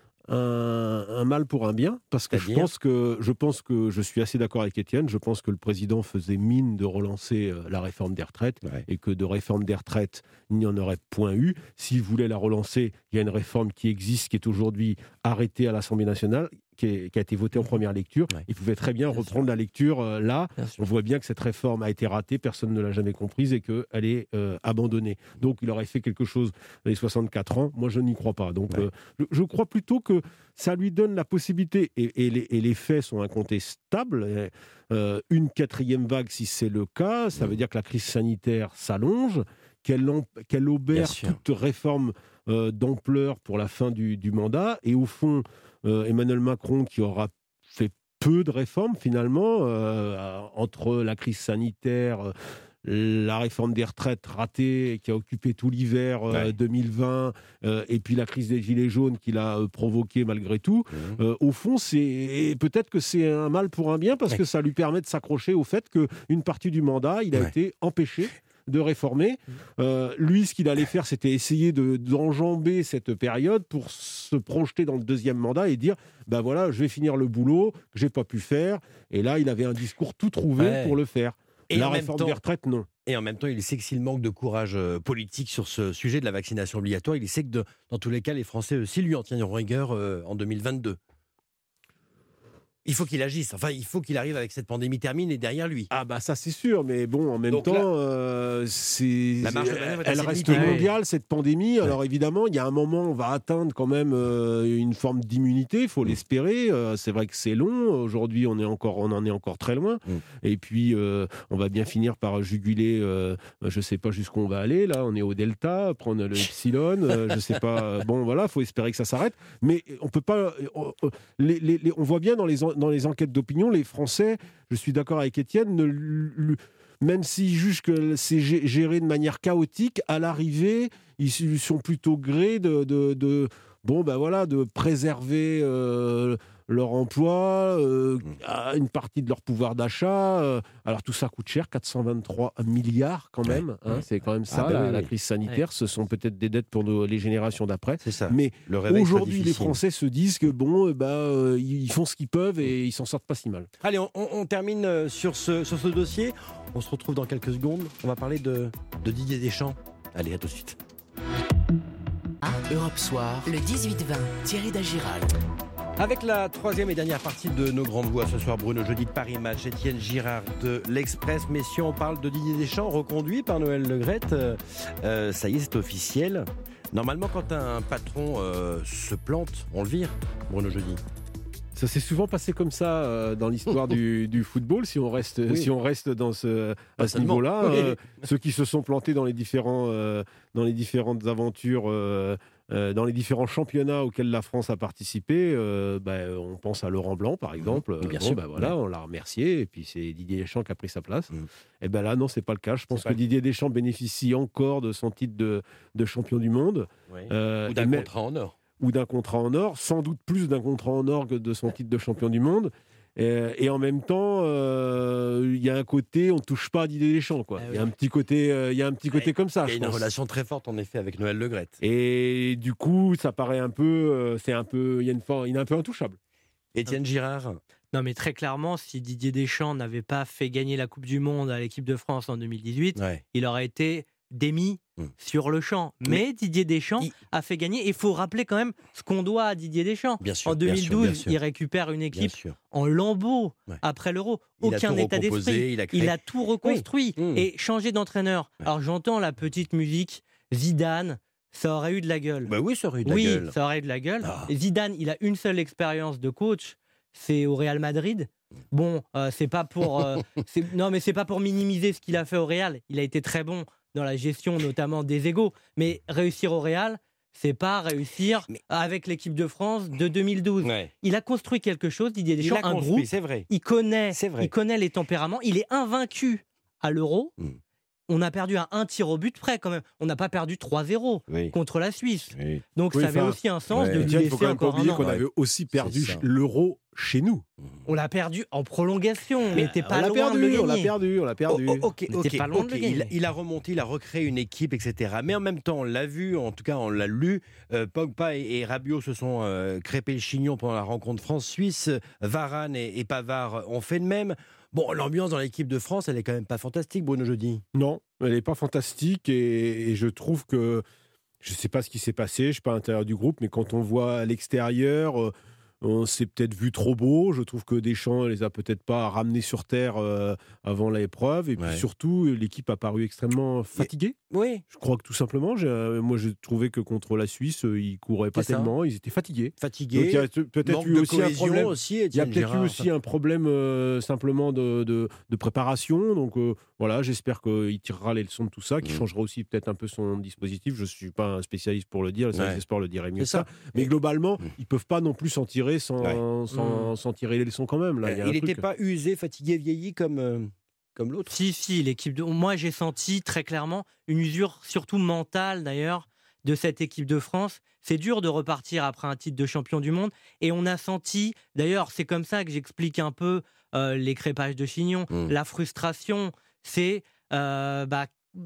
un, un mal pour un bien, parce que je pense que, je pense que je suis assez d'accord avec Étienne. Je pense que le président faisait mine de relancer euh, la réforme des retraites Ouais. et que de réforme des retraites, il n'y en aurait point eu. S'il voulait la relancer, il y a une réforme qui existe, qui est aujourd'hui arrêtée à l'Assemblée nationale, qui, est, qui a été votée en première lecture. Ouais. Il pouvait très bien, bien reprendre sûr. la lecture euh, là. On voit bien que cette réforme a été ratée, personne ne l'a jamais comprise et qu'elle est euh, abandonnée. Donc il aurait fait quelque chose dans les soixante-quatre ans. Moi, je n'y crois pas. Donc ouais. euh, je, je crois plutôt que ça lui donne la possibilité, et, et, les, et les faits sont incontestables, euh, une quatrième vague, si c'est le cas, ça veut dire que la crise sanitaire s'allonge, qu'elle, qu'elle obère toute réforme euh, d'ampleur pour la fin du, du mandat, et au fond, euh, Emmanuel Macron, qui aura fait peu de réformes finalement, euh, entre la crise sanitaire, euh, la réforme des retraites ratée qui a occupé tout l'hiver euh, ouais. deux mille vingt euh, et puis la crise des gilets jaunes qu'il a euh, provoquée malgré tout, mmh. euh, au fond, c'est, et peut-être que c'est un mal pour un bien parce ouais. que ça lui permet de s'accrocher au fait qu'une partie du mandat, il a ouais. été empêché de réformer. Euh, lui, ce qu'il allait faire, c'était essayer de, d'enjamber cette période pour se projeter dans le deuxième mandat et dire, ben voilà, je vais finir le boulot que j'ai pas pu faire. Et là, il avait un discours tout trouvé ouais. pour le faire. Et la réforme temps, des retraites, non. Et en même temps, il sait que s'il manque de courage euh, politique sur ce sujet de la vaccination obligatoire, il sait que de, dans tous les cas, les Français aussi lui en tiendront rigueur euh, en deux mille vingt-deux. Il faut qu'il agisse. Enfin, il faut qu'il arrive avec cette pandémie termine et derrière lui. Ah bah ça c'est sûr, mais bon, en même Donc temps, là, euh, c'est, la marge de manœuvre est elle reste mondiale cette pandémie. Ouais. Alors évidemment, il y a un moment, on va atteindre quand même euh, une forme d'immunité. Il faut mmh. l'espérer. Euh, c'est vrai que c'est long. Aujourd'hui, on est encore, on en est encore très loin. Mmh. Et puis, euh, on va bien finir par juguler. Euh, je sais pas jusqu'où on va aller. Là, on est au delta, prendre le epsilon. euh, je sais pas. Bon, voilà, faut espérer que ça s'arrête. Mais on peut pas. On, les, les, les, on voit bien dans les dans les enquêtes d'opinion, les Français, je suis d'accord avec Étienne, ne, le, même s'ils jugent que c'est géré de manière chaotique, à l'arrivée, ils sont plutôt grés de, de, de bon ben voilà, de préserver euh, leur emploi, euh, une partie de leur pouvoir d'achat. Euh, alors tout ça coûte cher, quatre cent vingt-trois milliards quand même. Ouais. Hein, ouais. C'est quand même ça, ah ben la, oui, la oui. crise sanitaire. Ouais. Ce sont peut-être des dettes pour nos, les générations d'après. C'est ça. Mais aujourd'hui, les Français se disent que bon, bah, euh, ils font ce qu'ils peuvent et ils s'en sortent pas si mal. Allez, on, on termine sur ce, sur ce dossier. On se retrouve dans quelques secondes. On va parler de, de Didier Deschamps. Allez, à tout de suite. Europe Soir, le dix-huit vingt. Thierry Dagiral. Avec la troisième et dernière partie de nos grandes voix ce soir, Bruno Jeudi de Paris Match, Étienne Girard de l'Express. Messieurs, on parle de Didier Deschamps, reconduit par Noël Le Graët. Euh, euh, ça y est, c'est officiel. Normalement, quand un patron euh, se plante, on le vire, Bruno Jeudi. Ça s'est souvent passé comme ça euh, dans l'histoire du, du football, si on reste, oui. si on reste dans ce, à ce niveau-là. Oui. Euh, ceux qui se sont plantés dans les, différents, euh, dans les différentes aventures, euh, euh, dans les différents championnats auxquels la France a participé, euh, bah, on pense à Laurent Blanc, par exemple. Bien bon, sûr. bah, voilà, oui. On l'a remercié, et puis c'est Didier Deschamps qui a pris sa place. Mm. Et ben là, non, c'est pas le cas. Je pense c'est que pas... Didier Deschamps bénéficie encore de son titre de, de champion du monde. Oui. Euh, Ou d'un même... contrat en or. ou d'un contrat en or, sans doute plus d'un contrat en or que de son titre de champion du monde. Et, et en même temps, il euh, y a un côté, on ne touche pas à Didier Deschamps. Il ah oui. y a un petit côté, euh, y a un petit côté et, comme ça. Il y a une pense. relation très forte, en effet, avec Noël Le Graët. Et du coup, ça paraît un peu... Euh, c'est un peu... Il y a une forme, il est un peu intouchable. Étienne Girard. Non, mais très clairement, si Didier Deschamps n'avait pas fait gagner la Coupe du Monde à l'équipe de France en deux mille dix-huit, ouais. il aurait été démis mmh. sur le champ. Mais oui. Didier Deschamps il... a fait gagner. Et il faut rappeler quand même ce qu'on doit à Didier Deschamps. Bien sûr, en deux mille douze, bien sûr, bien sûr. il récupère une équipe en lambeaux ouais. après l'Euro. Aucun état d'esprit. Il a, il a tout reconstruit oui. mmh. et changé d'entraîneur. Ouais. Alors j'entends la petite musique Zidane. Ça aurait eu de la gueule. Bah oui, ça aurait eu de oui, la gueule. Oui, ça aurait eu de la gueule. Ah. Zidane, il a une seule expérience de coach, c'est au Real Madrid. Bon, euh, c'est pas pour, euh, c'est, non, mais c'est pas pour minimiser ce qu'il a fait au Real. Il a été très bon dans la gestion, notamment des égos. Mais réussir au Real, c'est pas réussir mais... avec l'équipe de France de deux mille douze. Ouais. Il a construit quelque chose. Didier Deschamps, il a un construit, groupe. C'est vrai. Il connaît, c'est vrai. il connaît les tempéraments. Il est invaincu à l'Euro. Mm. On a perdu à un tir au but près quand même. On n'a pas perdu trois zéro oui. contre la Suisse. Oui. Donc oui, ça avait aussi un sens ouais. de lui laisser Il faut quand même encore pas oublier un an. qu'on avait aussi perdu l'Euro chez nous. On l'a perdu en prolongation. Mais t'es pas on loin perdu, de le gagner. On l'a perdu, on l'a perdu. Oh, oh, ok, ok. Pas loin okay. de le gagner. Il, il a remonté, il a recréé une équipe, et cetera. Mais en même temps, on l'a vu, en tout cas, on l'a lu. Euh, Pogba et, et Rabiot se sont euh, crêpés le chignon pendant la rencontre France-Suisse. Varane et, et Pavard ont fait de même. Bon, l'ambiance dans l'équipe de France, elle est quand même pas fantastique, Bruno Jeudi. Non, elle n'est pas fantastique et, et je trouve que, je ne sais pas ce qui s'est passé, je ne suis pas à l'intérieur du groupe, mais quand on voit à l'extérieur, euh, on s'est peut-être vu trop beau. Je trouve que Deschamps ne les a peut-être pas ramenés sur terre euh, avant l'épreuve. Et puis ouais. surtout, l'équipe a paru extrêmement fatiguée. Oui. Je crois que tout simplement, j'ai, euh, moi j'ai trouvé que contre la Suisse, euh, ils ne couraient pas C'est tellement, ça. Ils étaient fatigués. Fatigués. Donc il y a peut-être eu aussi un problème. Aussi, il y a peut-être Gérard, eu aussi ça. un problème euh, simplement de, de, de préparation. Donc euh, voilà, j'espère qu'il tirera les leçons de tout ça, qu'il mmh. changera aussi peut-être un peu son dispositif. Je ne suis pas un spécialiste pour le dire, le service ouais. des sports le dirait mieux que ça. ça. Mais globalement, mmh. ils ne peuvent pas non plus s'en tirer sans, ouais. sans, mmh. sans tirer les leçons quand même. Là, euh, il n'était pas usé, fatigué, vieilli comme, euh, comme l'autre. Si, si, l'équipe de... Moi, j'ai senti très clairement une usure, surtout mentale d'ailleurs, de cette équipe de France. C'est dur de repartir après un titre de champion du monde. Et on a senti, d'ailleurs, c'est comme ça que j'explique un peu euh, les crépages de chignon. Mmh. La frustration, c'est euh, bah,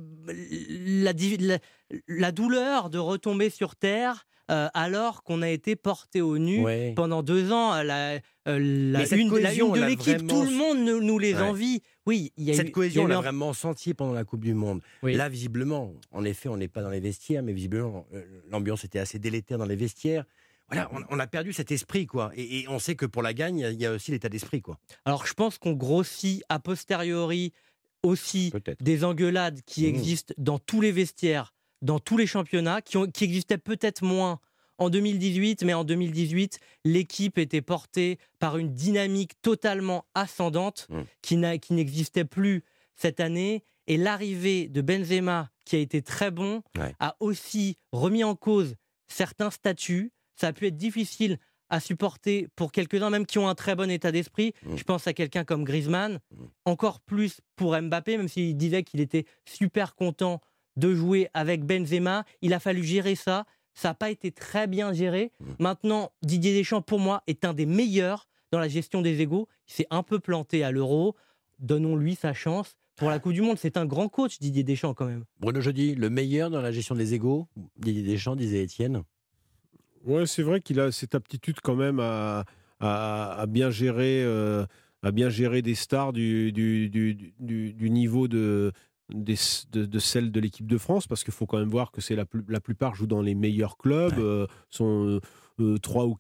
la, la, la douleur de retomber sur terre. Euh, alors qu'on a été porté au nu ouais. pendant deux ans, la, euh, la, une, cohésion, la une de l'équipe, vraiment... tout le monde nous, nous les ouais. envie. Oui, il y a cette eu, cohésion, il y a on l'a un... vraiment senti pendant la Coupe du Monde. Oui. Là, visiblement, en effet, on n'est pas dans les vestiaires, mais visiblement, l'ambiance était assez délétère dans les vestiaires. Voilà, on, on a perdu cet esprit, quoi. Et, et on sait que pour la gagne, il y, y a aussi l'état d'esprit, quoi. Alors, je pense qu'on grossit a posteriori aussi Peut-être. des engueulades qui mmh. existent dans tous les vestiaires, dans tous les championnats, qui, ont, qui existaient peut-être moins en deux mille dix-huit, mais en deux mille dix-huit, l'équipe était portée par une dynamique totalement ascendante mmh. qui, n'a, qui n'existait plus cette année. Et l'arrivée de Benzema, qui a été très bon, ouais. a aussi remis en cause certains statuts. Ça a pu être difficile à supporter pour quelques-uns, même qui ont un très bon état d'esprit. Mmh. Je pense à quelqu'un comme Griezmann, mmh. encore plus pour Mbappé, même s'il disait qu'il était super content de jouer avec Benzema. Il a fallu gérer ça. Ça n'a pas été très bien géré. Mmh. Maintenant, Didier Deschamps, pour moi, est un des meilleurs dans la gestion des égos. Il s'est un peu planté à l'Euro. Donnons-lui sa chance. Pour la Coupe du Monde, c'est un grand coach, Didier Deschamps, quand même. Bruno Jeudi, le meilleur dans la gestion des égos, Didier Deschamps, disait Étienne. Ouais, c'est vrai qu'il a cette aptitude quand même à, à, à, bien, gérer, euh, à bien gérer des stars du, du, du, du, du niveau de... Des, de, de celle de l'équipe de France, parce qu'il faut quand même voir que c'est la, plus, la plupart jouent dans les meilleurs clubs, ouais. euh, sont euh, trois ou quatre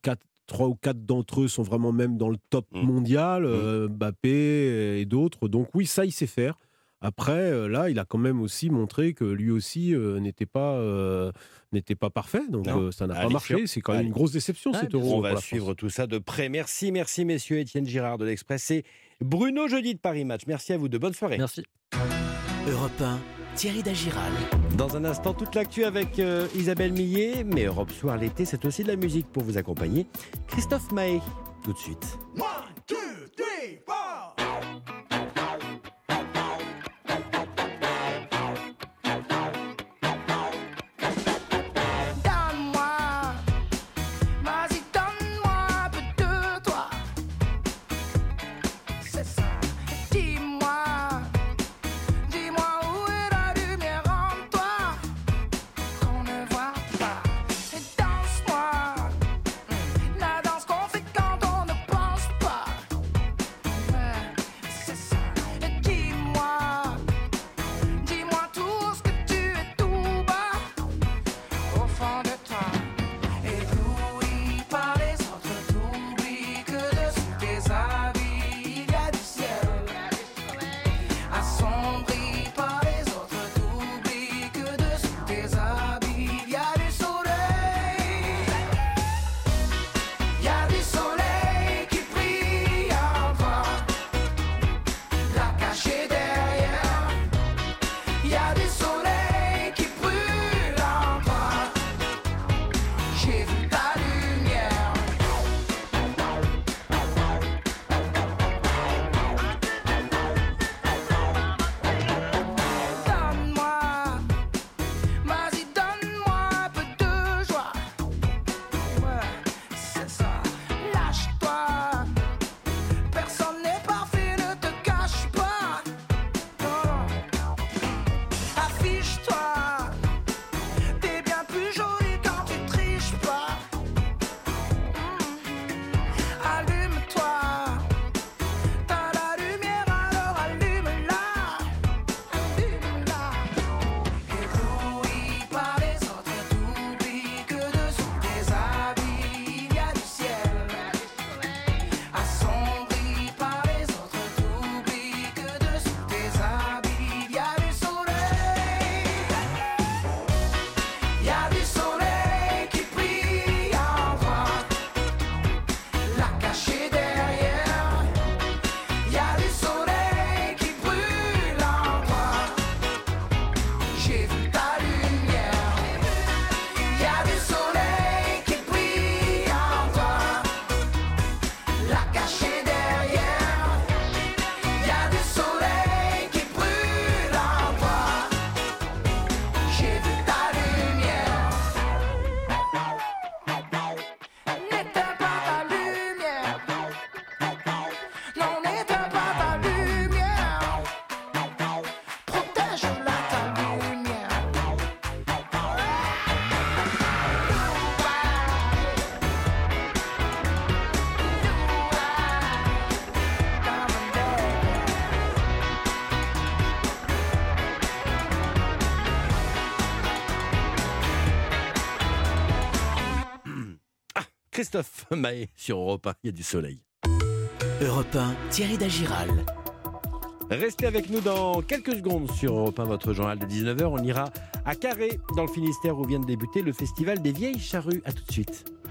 trois ou quatre d'entre eux sont vraiment même dans le top mmh. mondial, euh, Mbappé et d'autres. Donc oui, ça, il sait faire. Après, euh, là, il a quand même aussi montré que lui aussi euh, n'était pas euh, n'était pas parfait. Donc euh, ça n'a Allez, pas marché. Sûr. C'est quand même Allez. une grosse déception, ah, cet euro. On va suivre France. tout ça de près. Merci, merci, messieurs. Étienne Girard de l'Express et Bruno Jeudi de Paris Match. Merci à vous deux. Bonne soirée. Merci. Europe un, Thierry Dagiral. Dans un instant, toute l'actu avec euh, Isabelle Millet. Mais Europe Soir l'été, c'est aussi de la musique pour vous accompagner. Christophe Maé, tout de suite. One, two, three, four. Christophe Maé sur Europe un, il y a du soleil. Europe un, Thierry Dagiral. Restez avec nous dans quelques secondes sur Europe un, votre journal de dix-neuf heures. On ira à Carré, dans le Finistère, où vient de débuter le festival des Vieilles Charrues. A tout de suite.